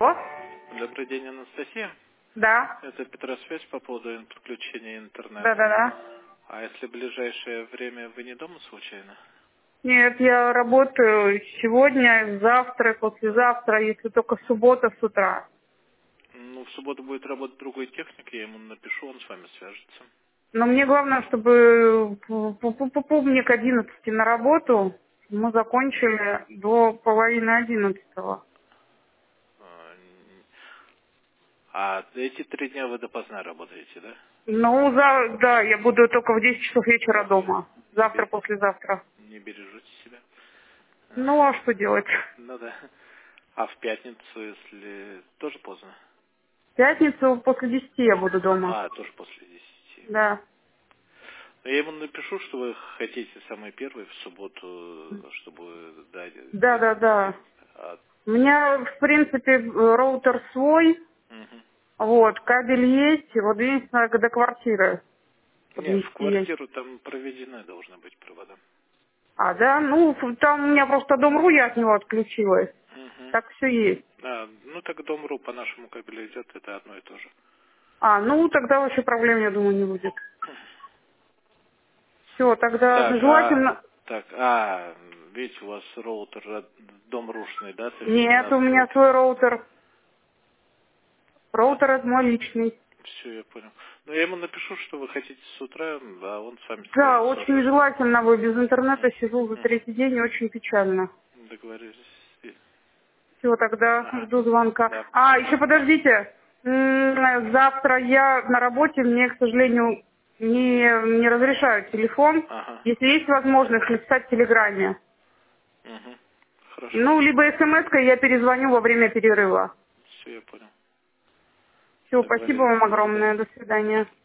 О, Добрый день, Анастасия. да, Это Петросвязь по поводу подключения интернета. да. А если в ближайшее время вы не дома случайно? Нет, я работаю сегодня, завтра, послезавтра, если только суббота с утра. Ну, в субботу будет работать другой техник, я ему напишу, он с вами свяжется. Но мне главное, чтобы мне к 11 на работу мы закончили до половины 11. А эти 3 дня вы допоздна работаете, да? Ну, да, я буду только в 10 часов вечера дома. Не, Завтра, послезавтра. не бережете себя. Ну, а что делать? Ну да. А в пятницу, если тоже поздно? В пятницу после 10 я буду дома. А, тоже после 10. Да. Я ему напишу, что вы хотите самый первый в субботу, чтобы дать Да. 11. А, У меня, в принципе, роутер свой, мгм. вот, кабель есть, и вот единственное, до квартиры Не, в подвести. квартиру там проведены должны быть провода. А, да? Ну, там у меня просто Дом.ру, я от него отключилась. Мгм. Так все есть. А, ну так Дом.ру по нашему кабелю идет, это одно и то же. А, ну, тогда вообще проблем, я думаю, не будет. Все, тогда Так, желательно... видите, у вас роутер Дом.рушный, да, Нет, у 112 меня вольт. свой роутер. Роутер это мой личный. Все, я понял. Ну, я ему напишу, что вы хотите с утра, да, он с вами Да, свяжется очень уже. желательно, вы без интернета сижу за Мгм. третий день, очень печально. Договорились. Все, тогда Ага, жду звонка. да. А, еще подождите. Завтра я на работе, мне, к сожалению, не разрешают телефон. Ага. Если есть возможность написать в Телеграме. Угу. Хорошо. Ну, либо смс-кой я перезвоню во время перерыва. Все, я понял. Все, спасибо Договорились. вам До свидания. огромное. До свидания.